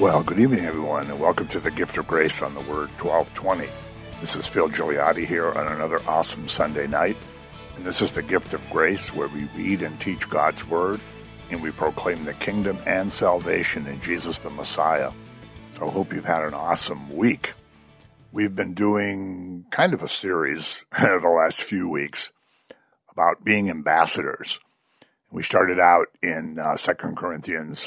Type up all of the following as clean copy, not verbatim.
Well, good evening, everyone, and welcome to the Gift of Grace on the Word 1220. This is Phil Gigliotti here on another awesome Sunday night, and this is the Gift of Grace, where we read and teach God's Word, and we proclaim the kingdom and salvation in Jesus the Messiah. So I hope you've had an awesome week. We've been doing kind of a series the last few weeks about being ambassadors. We started out in 2 Corinthians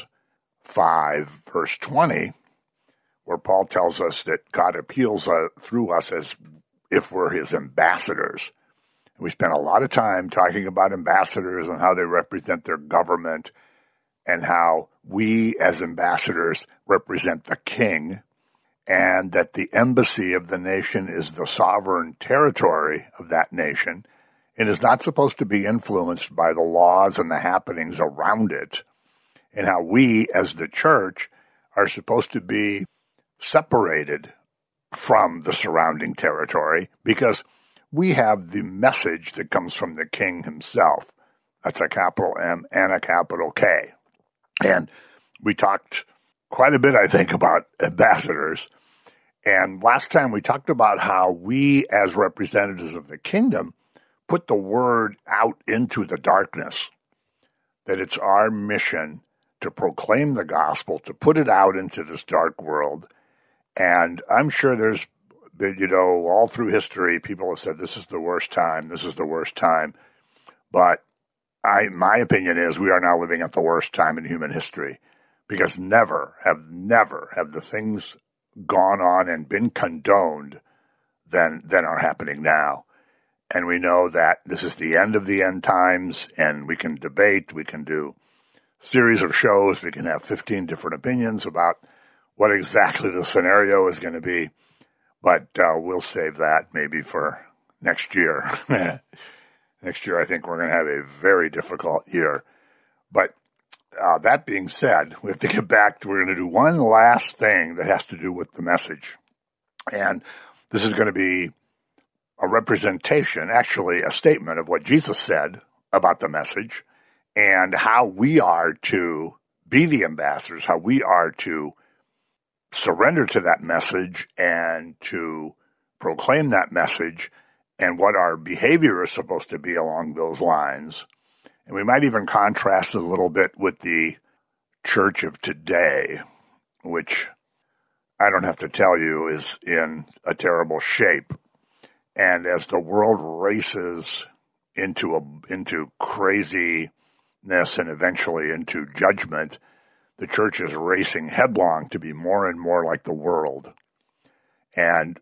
5, verse 20, where Paul tells us that God appeals through us as if we're his ambassadors. And we spent a lot of time talking about ambassadors and how they represent their government and how we as ambassadors represent the king, and that the embassy of the nation is the sovereign territory of that nation and is not supposed to be influenced by the laws and the happenings around it, and how we, as the church, are supposed to be separated from the surrounding territory because we have the message that comes from the king himself. That's a capital M and a capital K. And we talked quite a bit, I think, about ambassadors. And last time we talked about how we, as representatives of the kingdom, put the word out into the darkness, that it's our mission to proclaim the gospel, to put it out into this dark world. And I'm sure there's, all through history, people have said this is the worst time, this is the worst time. But my opinion is we are now living at the worst time in human history, because never have the things gone on and been condoned than are happening now. And we know that this is the end of the end times, and we can debate, we can do series of shows, we can have 15 different opinions about what exactly the scenario is going to be, but we'll save that maybe for next year. Next year, I think we're going to have a very difficult year. But that being said, we have to get back to, we're going to do one last thing that has to do with the message. And this is going to be a representation, actually a statement of what Jesus said about the message, and how we are to be the ambassadors, how we are to surrender to that message and to proclaim that message, and what our behavior is supposed to be along those lines. And we might even contrast it a little bit with the church of today, which I don't have to tell you is in a terrible shape. And as the world races into craziness and eventually into judgment, the church is racing headlong to be more and more like the world. And,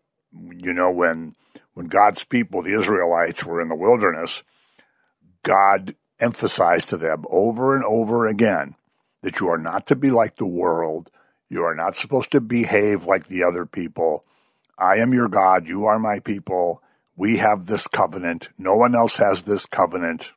when God's people, the Israelites, were in the wilderness, God emphasized to them over and over again that you are not to be like the world. You are not supposed to behave like the other people. I am your God. You are my people. We have this covenant. No one else has this covenant.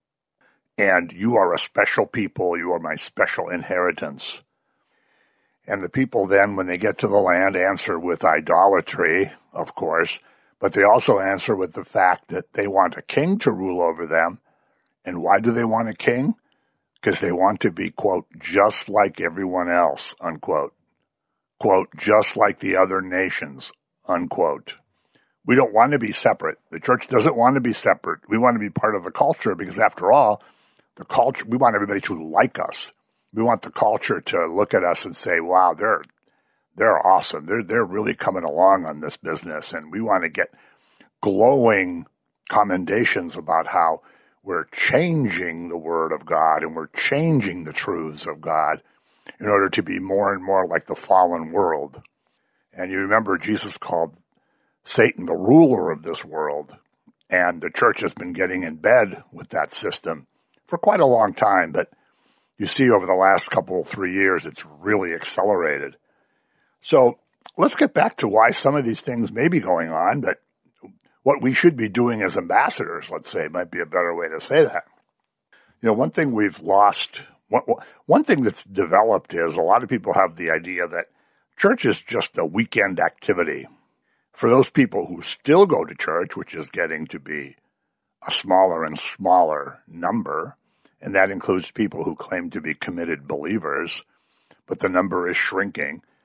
And you are a special people. You are my special inheritance. And the people then, when they get to the land, answer with idolatry, of course, but they also answer with the fact that they want a king to rule over them. And why do they want a king? Because they want to be, quote, just like everyone else, unquote. Quote, just like the other nations, unquote. We don't want to be separate. The church doesn't want to be separate. We want to be part of the culture because, after all, the culture, we want everybody to like us. We want the culture to look at us and say, wow, they're awesome. They're really coming along on this business. And we want to get glowing commendations about how we're changing the Word of God and we're changing the truths of God in order to be more and more like the fallen world. And you remember Jesus called Satan the ruler of this world, and the church has been getting in bed with that system for quite a long time, but you see over the last 3 years, it's really accelerated. So let's get back to why some of these things may be going on, but what we should be doing as ambassadors, let's say, might be a better way to say that. One thing we've lost, one thing that's developed is a lot of people have the idea that church is just a weekend activity. For those people who still go to church, which is getting to be a smaller and smaller number, and that includes people who claim to be committed believers, but the number is shrinking.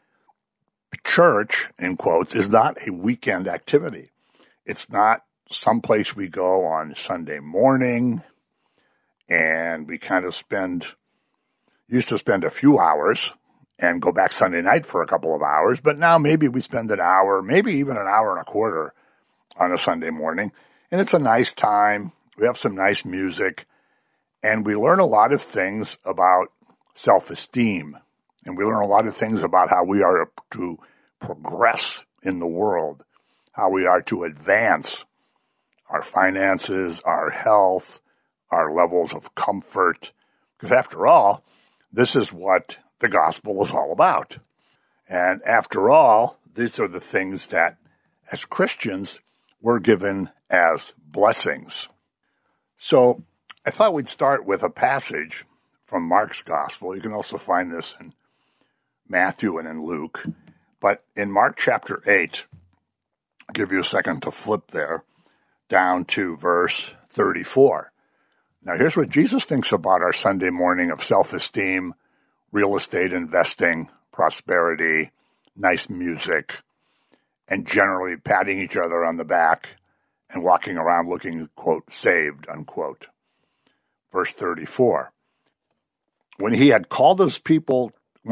church, in quotes, is not a weekend activity. It's not someplace we go on Sunday morning and we kind of used to spend a few hours and go back Sunday night for a couple of hours, but now maybe we spend an hour, maybe even an hour and a quarter on a Sunday morning, and it's a nice time. We have some nice music, and we learn a lot of things about self-esteem, and we learn a lot of things about how we are to progress in the world, how we are to advance our finances, our health, our levels of comfort, because after all, this is what the gospel is all about. And after all, these are the things that, as Christians, we're given as blessings. So I thought we'd start with a passage from Mark's gospel. You can also find this in Matthew and in Luke. But in Mark chapter 8, I'll give you a second to flip there, down to verse 34. Now here's what Jesus thinks about our Sunday morning of self-esteem, real estate investing, prosperity, nice music, and generally patting each other on the back and walking around looking, quote, saved, unquote. Verse 34. When he had called the people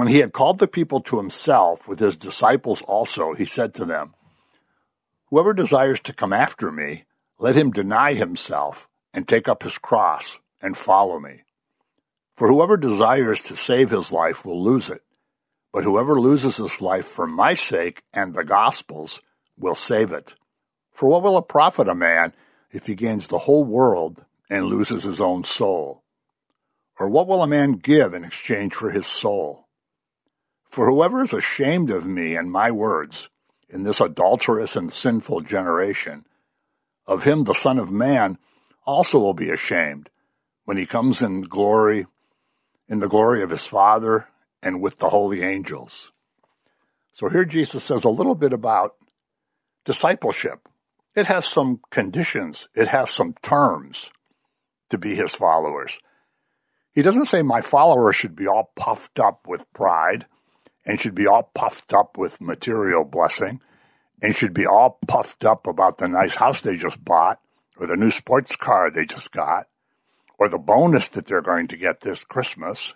to himself with his disciples also, he said to them, "Whoever desires to come after me, let him deny himself and take up his cross and follow me. For whoever desires to save his life will lose it, but whoever loses his life for my sake and the gospel's will save it. For what will it profit a man if he gains the whole world and loses his own soul? Or what will a man give in exchange for his soul? For whoever is ashamed of me and my words in this adulterous and sinful generation, of him the Son of Man also will be ashamed when he comes in the glory of his Father and with the holy angels." So here Jesus says a little bit about discipleship. It has some conditions. It has some terms to be his followers. He doesn't say my followers should be all puffed up with pride and should be all puffed up with material blessing and should be all puffed up about the nice house they just bought or the new sports car they just got or the bonus that they're going to get this Christmas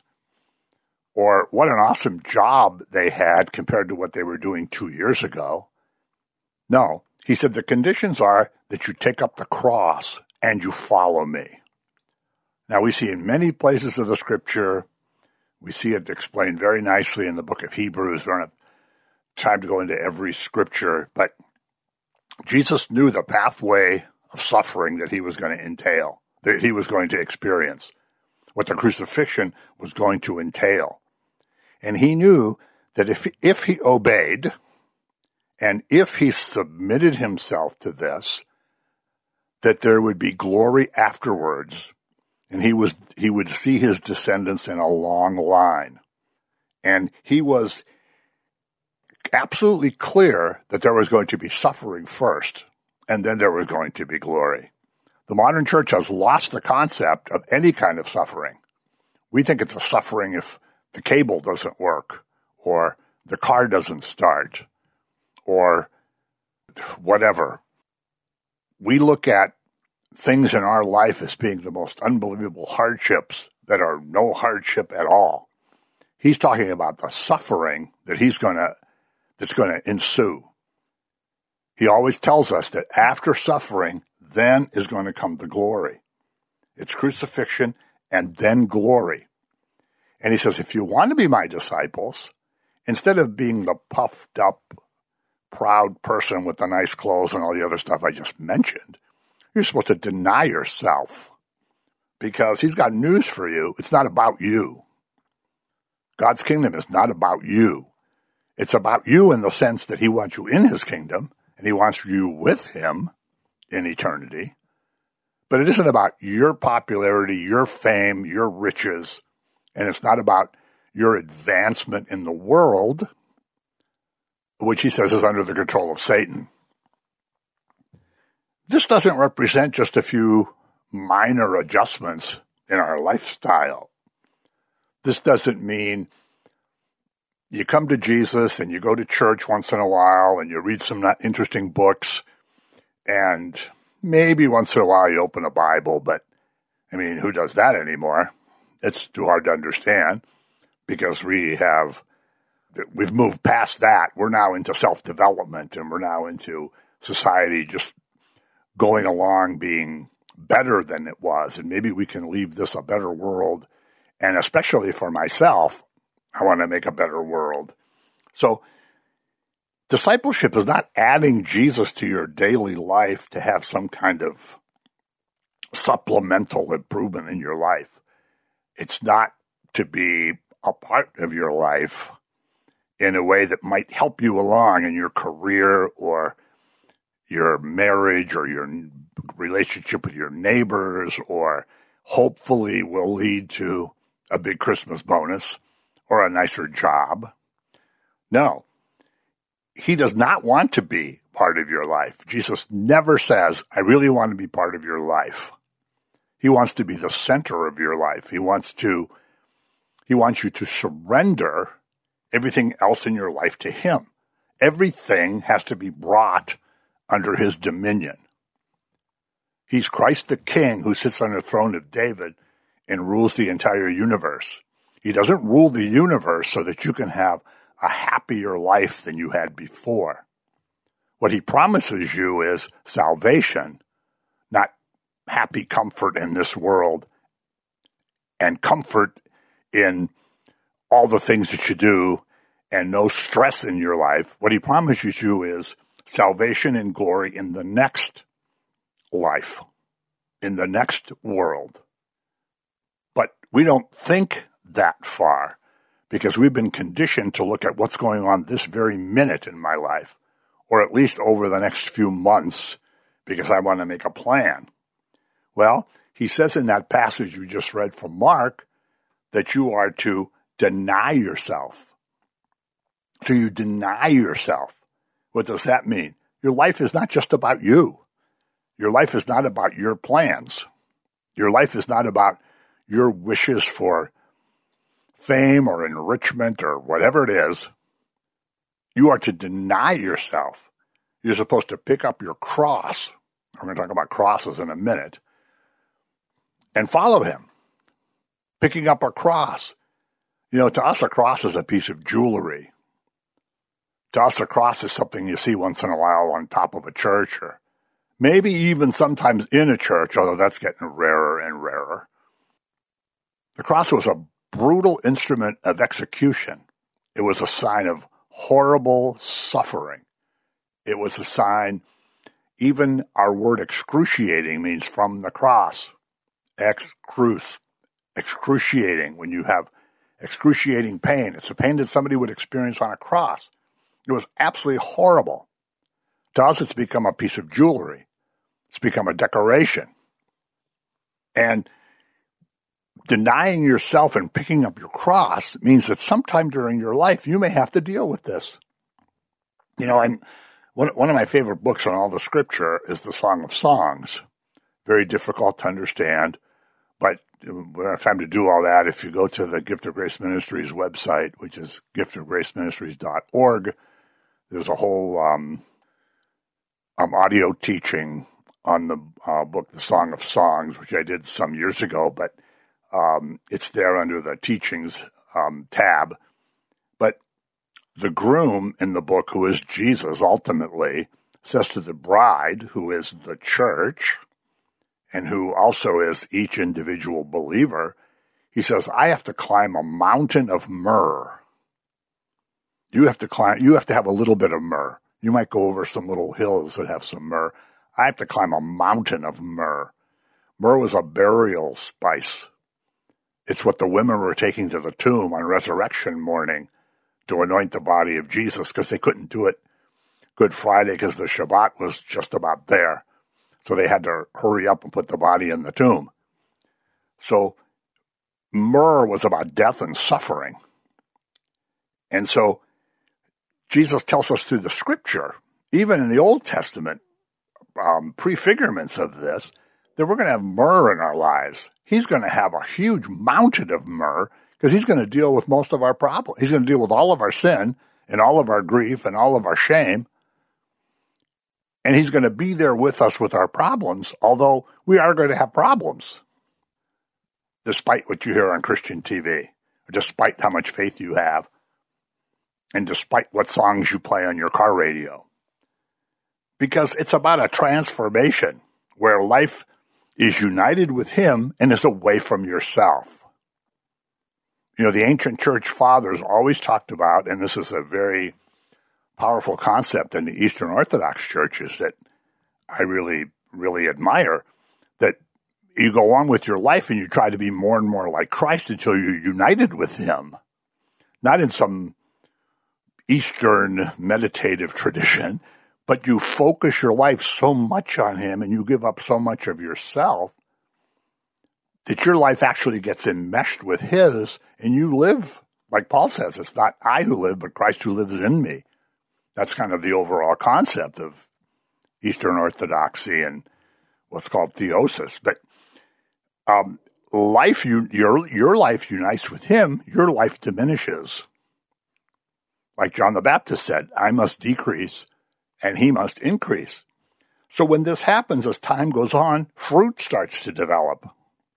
or what an awesome job they had compared to what they were doing 2 years ago. No, he said the conditions are that you take up the cross and you follow me. Now we see in many places of the scripture, we see it explained very nicely in the book of Hebrews. We don't have time to go into every scripture, but Jesus knew the pathway of suffering that he was going to entail, that he was going to experience, what the crucifixion was going to entail. And he knew that if he obeyed and if he submitted himself to this, that there would be glory afterwards, and he would see his descendants in a long line. And he was absolutely clear that there was going to be suffering first, and then there was going to be glory. The modern church has lost the concept of any kind of suffering. We think it's a suffering if the cable doesn't work, or the car doesn't start, or whatever. We look at things in our life as being the most unbelievable hardships that are no hardship at all. He's talking about the suffering that that's going to ensue. He always tells us that after suffering, then is going to come the glory. It's crucifixion and then glory. And he says, if you want to be my disciples, instead of being the puffed up, proud person with the nice clothes and all the other stuff I just mentioned, you're supposed to deny yourself, because he's got news for you. It's not about you. God's kingdom is not about you. It's about you in the sense that he wants you in his kingdom and he wants you with him in eternity. But it isn't about your popularity, your fame, your riches, and it's not about your advancement in the world, which he says is under the control of Satan. This doesn't represent just a few minor adjustments in our lifestyle. This doesn't mean, you come to Jesus and you go to church once in a while and you read some interesting books, and maybe once in a while you open a Bible, but I mean, who does that anymore? It's too hard to understand because we've moved past that. We're now into self-development, and we're now into society just going along being better than it was, and maybe we can leave this a better world. And especially for myself, I want to make a better world. So discipleship is not adding Jesus to your daily life to have some kind of supplemental improvement in your life. It's not to be a part of your life in a way that might help you along in your career or your marriage or your relationship with your neighbors, or hopefully will lead to a big Christmas bonus or a nicer job. No, he does not want to be part of your life. Jesus never says, I really want to be part of your life. He wants to be the center of your life. He wants you to surrender everything else in your life to him. Everything has to be brought under his dominion. He's Christ the King who sits on the throne of David and rules the entire universe. He doesn't rule the universe so that you can have a happier life than you had before. What he promises you is salvation, not happy comfort in this world and comfort in all the things that you do and no stress in your life. What he promises you is salvation and glory in the next life, in the next world. But we don't think that far because we've been conditioned to look at what's going on this very minute in my life, or at least over the next few months, because I want to make a plan. Well, he says in that passage we just read from Mark that you are to deny yourself. So you deny yourself. What does that mean? Your life is not just about you. Your life is not about your plans. Your life is not about your wishes for fame or enrichment or whatever it is. You are to deny yourself. You're supposed to pick up your cross. I'm going to talk about crosses in a minute. And follow him. Picking up a cross. You know, to us, a cross is a piece of jewelry. To us, a cross is something you see once in a while on top of a church, or maybe even sometimes in a church, although that's getting rarer and rarer. The cross was a brutal instrument of execution. It was a sign of horrible suffering. It was a sign, even our word excruciating means from the cross. Excruciating, when you have excruciating pain. It's a pain that somebody would experience on a cross. It was absolutely horrible. To us, it's become a piece of jewelry. It's become a decoration. And denying yourself and picking up your cross means that sometime during your life, you may have to deal with this. You know, one of my favorite books on all the scripture is the Song of Songs. Very difficult to understand, but we don't have time to do all that. If you go to the Gift of Grace Ministries website, which is giftofgraceministries.org, there's a whole audio teaching on the book, The Song of Songs, which I did some years ago, but it's there under the teachings tab. But the groom in the book, who is Jesus ultimately, says to the bride, who is the church, and who also is each individual believer, he says, I have to climb a mountain of myrrh. You have to have a little bit of myrrh. You might go over some little hills that have some myrrh. I have to climb a mountain of myrrh. Myrrh was a burial spice. It's what the women were taking to the tomb on resurrection morning to anoint the body of Jesus, because they couldn't do it Good Friday because the Shabbat was just about there. So they had to hurry up and put the body in the tomb. So myrrh was about death and suffering. And so Jesus tells us through the scripture, even in the Old Testament, prefigurements of this, that we're going to have myrrh in our lives. He's going to have a huge mountain of myrrh because he's going to deal with most of our problems. He's going to deal with all of our sin and all of our grief and all of our shame. And he's going to be there with us with our problems, although we are going to have problems, despite what you hear on Christian TV, despite how much faith you have, and despite what songs you play on your car radio. Because it's about a transformation where life is united with him and is away from yourself. You know, the ancient church fathers always talked about, and this is a very powerful concept in the Eastern Orthodox churches that I really, really admire, that you go on with your life and you try to be more and more like Christ until you're united with him. Not in some Eastern meditative tradition, but you focus your life so much on him and you give up so much of yourself that your life actually gets enmeshed with his, and you live, like Paul says, it's not I who live, but Christ who lives in me. That's kind of the overall concept of Eastern Orthodoxy and what's called theosis. But your life unites with him, your life diminishes. Like John the Baptist said, I must decrease and he must increase. So when this happens, as time goes on, fruit starts to develop.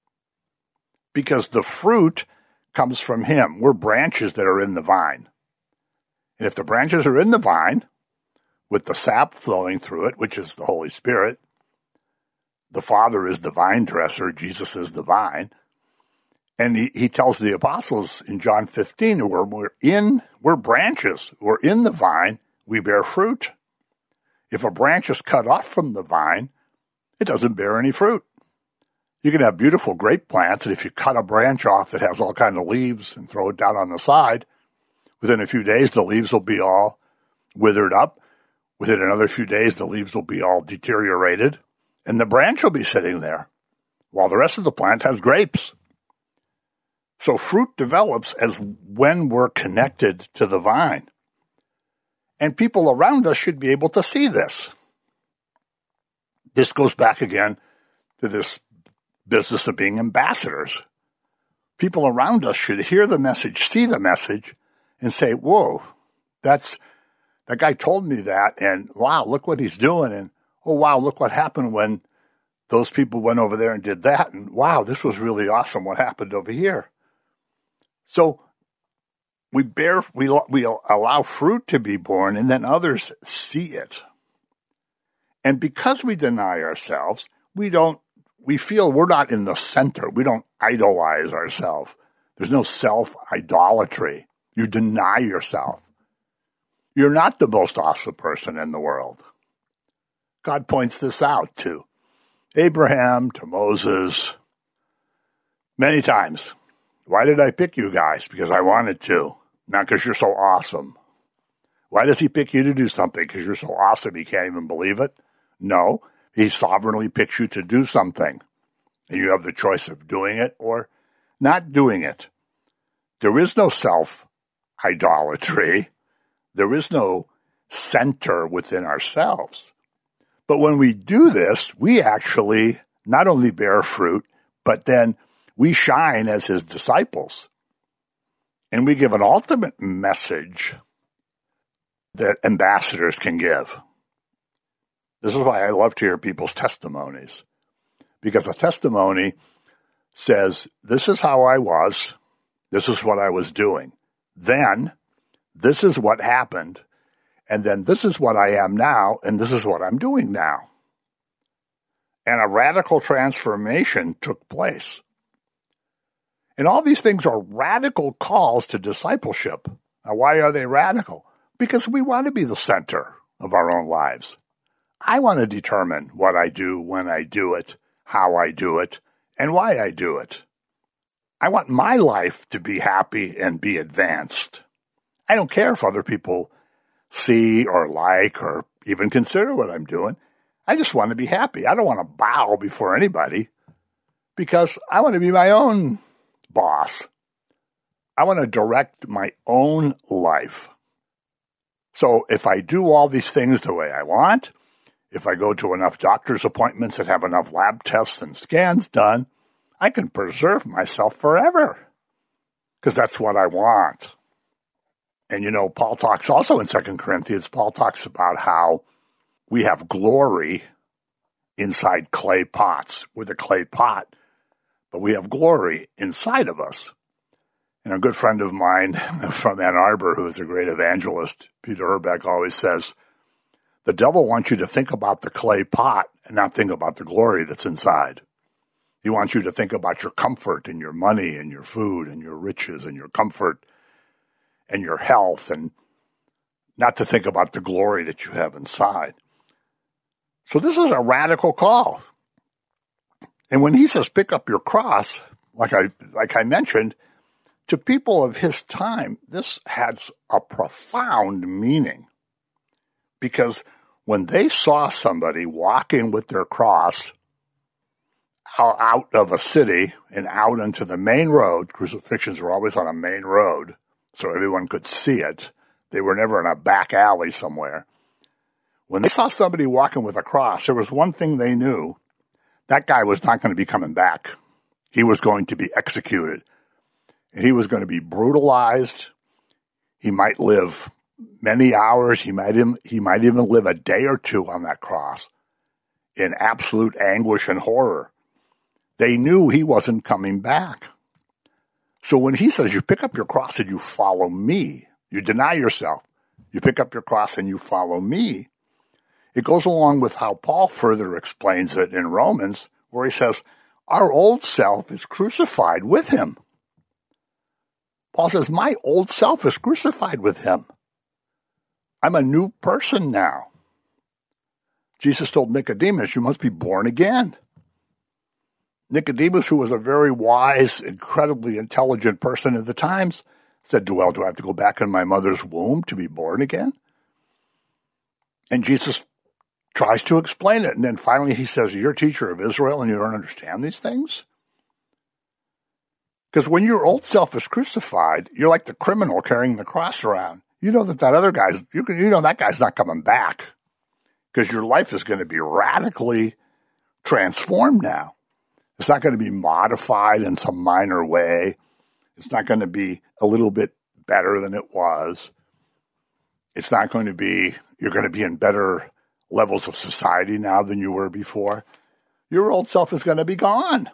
Because the fruit comes from him. We're branches that are in the vine. And if the branches are in the vine, with the sap flowing through it, which is the Holy Spirit, the Father is the vine dresser, Jesus is the vine. And he tells the apostles in John 15, we're branches, we're in the vine, we bear fruit. If a branch is cut off from the vine, it doesn't bear any fruit. You can have beautiful grape plants, and if you cut a branch off that has all kinds of leaves and throw it down on the side, within a few days, the leaves will be all withered up. Within another few days, the leaves will be all deteriorated, and the branch will be sitting there, while the rest of the plant has grapes. So fruit develops as when we're connected to the vine. And people around us should be able to see this. This goes back again to this business of being ambassadors. People around us should hear the message, see the message, and say, whoa, that guy told me that, and wow, look what he's doing, and oh, wow, look what happened when those people went over there and did that, and wow, this was really awesome what happened over here. So we allow fruit to be born, and then others see it. And because we deny ourselves, we feel we're not in the center. We don't idolize ourselves. There's no self-idolatry. You deny yourself. You're not the most awesome person in the world. God points this out to Abraham, to Moses, many times. Why did I pick you guys? Because I wanted to, not because you're so awesome. Why does he pick you to do something? Because you're so awesome he can't even believe it? No, he sovereignly picks you to do something, and you have the choice of doing it or not doing it. There is no self-idolatry. There is no center within ourselves. But when we do this, we actually not only bear fruit, but then we shine as his disciples. And we give an ultimate message that ambassadors can give. This is why I love to hear people's testimonies. Because a testimony says, this is how I was, this is what I was doing. Then, this is what happened, and then this is what I am now, and this is what I'm doing now. And a radical transformation took place. And all these things are radical calls to discipleship. Now, why are they radical? Because we want to be the center of our own lives. I want to determine what I do, when I do it, how I do it, and why I do it. I want my life to be happy and be advanced. I don't care if other people see or like or even consider what I'm doing. I just want to be happy. I don't want to bow before anybody because I want to be my own boss. I want to direct my own life. So if I do all these things the way I want, if I go to enough doctor's appointments that have enough lab tests and scans done, I can preserve myself forever. because that's what I want. And Paul talks also in 2 Corinthians, Paul talks about how we have glory inside clay pots. We're the clay pot, but we have glory inside of us. And a good friend of mine from Ann Arbor, who is a great evangelist, Peter Herbeck, always says, the devil wants you to think about the clay pot and not think about the glory that's inside. He wants you to think about your comfort and your money and your food and your riches and your comfort and your health, and not to think about the glory that you have inside. So this is a radical call. And when he says pick up your cross, like I mentioned, to people of his time, this has a profound meaning. Because when they saw somebody walking with their cross out of a city and out into the main road, crucifixions were always on a main road, so everyone could see it. They were never in a back alley somewhere. When they saw somebody walking with a cross, there was one thing they knew. That guy was not going to be coming back. He was going to be executed. And he was going to be brutalized. He might live many hours. He might even live a day or two on that cross in absolute anguish and horror. They knew he wasn't coming back. So when he says you pick up your cross and you follow me, you deny yourself, you pick up your cross and you follow me, it goes along with how Paul further explains it in Romans, where he says, our old self is crucified with him. Paul says, my old self is crucified with him. I'm a new person now. Jesus told Nicodemus, you must be born again. Nicodemus, who was a very wise, incredibly intelligent person at the times, said, well, do I have to go back in my mother's womb to be born again? And Jesus tries to explain it. And then finally he says, you're a teacher of Israel and you don't understand these things? Because when your old self is crucified, you're like the criminal carrying the cross around. You know that other guy's, that guy's not coming back, because your life is going to be radically transformed now. It's not going to be modified in some minor way. It's not going to be a little bit better than it was. It's not going to be, you're going to be in better levels of society now than you were before. Your old self is going to be gone.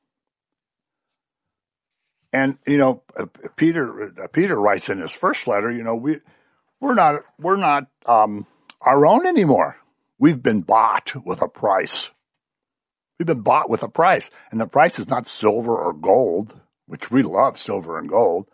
And, Peter writes in his first letter, we're not our own anymore. We've been bought with a price. We've been bought with a price. And the price is not silver or gold, which we love, silver and gold.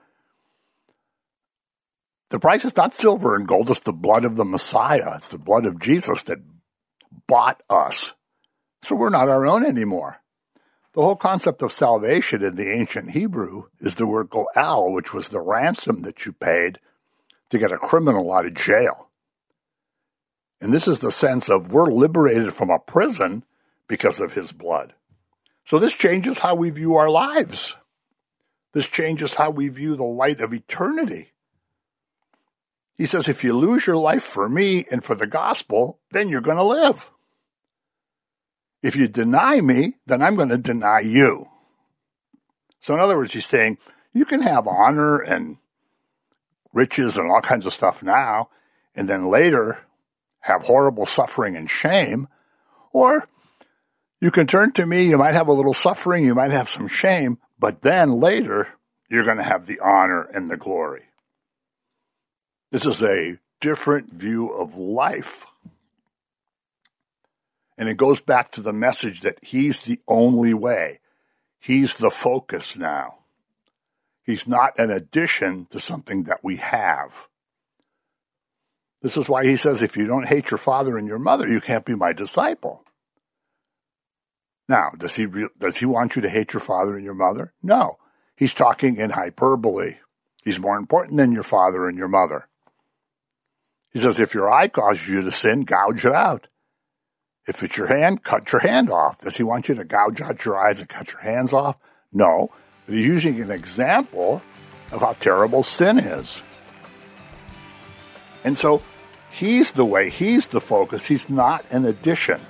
The price is not silver and gold. It's the blood of the Messiah. It's the blood of Jesus that bought us. So we're not our own anymore. The whole concept of salvation in the ancient Hebrew is the word goel, which was the ransom that you paid to get a criminal out of jail. And this is the sense of we're liberated from a prison because of his blood. So this changes how we view our lives. This changes how we view the light of eternity. He says, if you lose your life for me and for the gospel, then you're going to live. If you deny me, then I'm going to deny you. So in other words, he's saying, you can have honor and riches and all kinds of stuff now, and then later have horrible suffering and shame. Or you can turn to me, you might have a little suffering, you might have some shame, but then later you're going to have the honor and the glory. This is a different view of life. And it goes back to the message that he's the only way. He's the focus now. He's not an addition to something that we have. This is why he says, if you don't hate your father and your mother, you can't be my disciple. Now, does he want you to hate your father and your mother? No. He's talking in hyperbole. He's more important than your father and your mother. He says, if your eye causes you to sin, gouge it out. If it's your hand, cut your hand off. Does he want you to gouge out your eyes and cut your hands off? No. But he's using an example of how terrible sin is. And so he's the way, he's the focus. He's not an addition.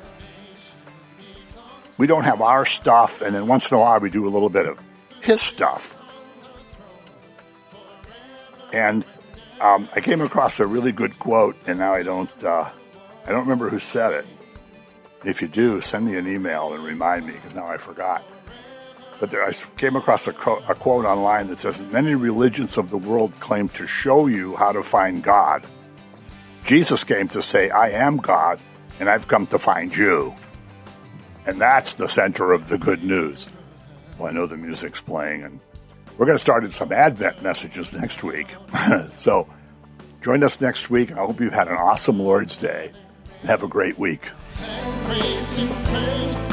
We don't have our stuff, and then once in a while we do a little bit of his stuff. And I came across a really good quote, and now I don't remember who said it. If you do, send me an email and remind me, because now I forgot. But I came across a quote online that says, many religions of the world claim to show you how to find God. Jesus came to say, I am God, and I've come to find you. And that's the center of the good news. Well, I know the music's playing, and we're going to start in some Advent messages next week. So join us next week, and I hope you've had an awesome Lord's Day. Have a great week.